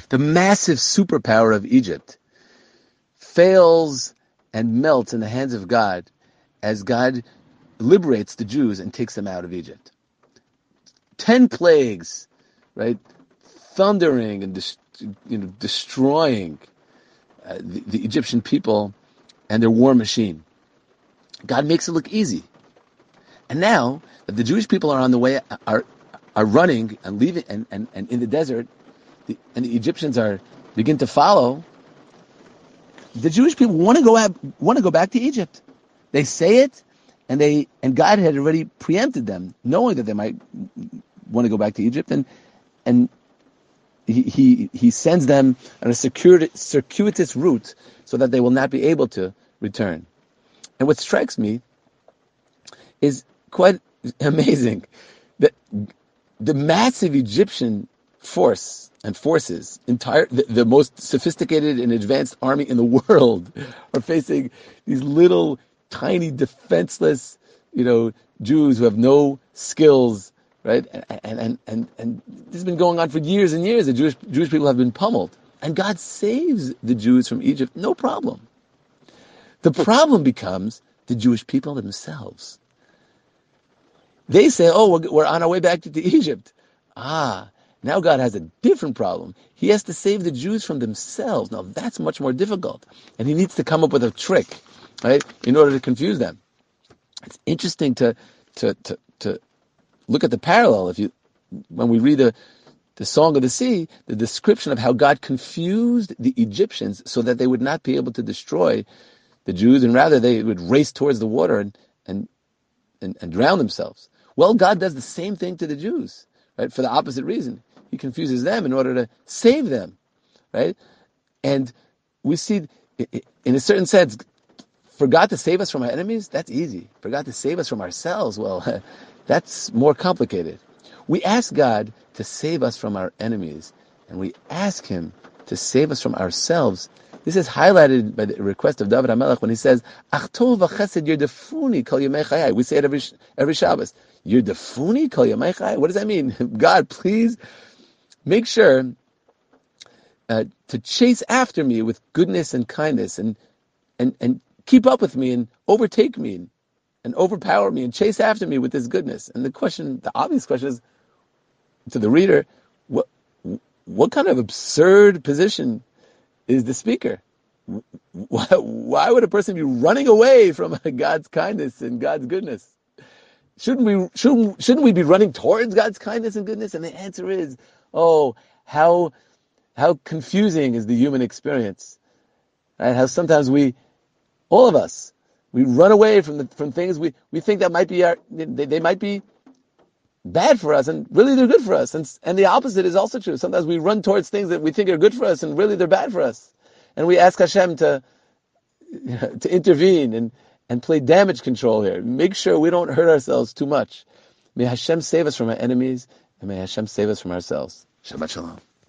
The massive superpower of Egypt fails and melts in the hands of God as God liberates the Jews and takes them out of Egypt. 10 plagues, right? Thundering and destroying the Egyptian people and their war machine. God makes it look easy. And now that the Jewish people are on the way, are running and leaving and in the desert, and the Egyptians begin to follow, the Jewish people want to go back to Egypt. They say it, and God had already preempted them, knowing that they might want to go back to Egypt, and he sends them on a circuitous route so that they will not be able to return. And what strikes me is quite amazing that the massive Egyptian forces, the most sophisticated and advanced army in the world, are facing these little, tiny, defenseless, Jews who have no skills, right? And this has been going on for years and years. The Jewish people have been pummeled, and God saves the Jews from Egypt, no problem. The problem becomes the Jewish people themselves. They say, "Oh, we're on our way back to Egypt." Now God has a different problem. He has to save the Jews from themselves. Now that's much more difficult, and He needs to come up with a trick, right, in order to confuse them. It's interesting to look at the parallel. When we read the Song of the Sea, the description of how God confused the Egyptians so that they would not be able to destroy the Jews, and rather they would race towards the water and drown themselves. Well, God does the same thing to the Jews, right? For the opposite reason. He confuses them in order to save them, right? And we see, in a certain sense, for God to save us from our enemies, that's easy. For God to save us from ourselves, well, that's more complicated. We ask God to save us from our enemies, and we ask Him to save us from ourselves. This is highlighted by the request of David HaMelech when he says, "Ach tov v'chesed yirdefuni kol yemei chayai." We say it every Shabbos. Yirdefuni kol yemei chayai. What does that mean? God, please make sure to chase after me with goodness and kindness, and keep up with me and overtake me and overpower me and chase after me with this goodness. And the obvious question is to the reader, what kind of absurd position is the speaker? Why would a person be running away from God's kindness and God's goodness? Shouldn't we be running towards God's kindness and goodness? And the answer is, how confusing is the human experience, right? How sometimes all of us, we run away from things we think that might be they might be bad for us, and really they're good for us. And the opposite is also true. Sometimes we run towards things that we think are good for us, and really they're bad for us. And we ask Hashem to intervene and play damage control here. Make sure we don't hurt ourselves too much. May Hashem save us from our enemies, and may Hashem save us from ourselves. Shabbat Shalom.